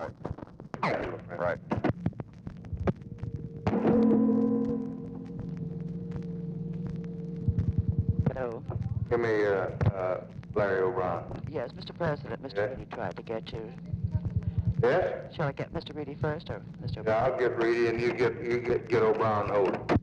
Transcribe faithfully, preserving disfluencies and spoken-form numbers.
Right. Right. Hello. Give me, uh, uh, Larry O'Brien. Yes, Mister President, Mister Yes? Reedy tried to get you. Yes? Shall I get Mister Reedy first or Mister Yeah, O'Brien? I'll get Reedy and you get, you get, get O'Brien hold.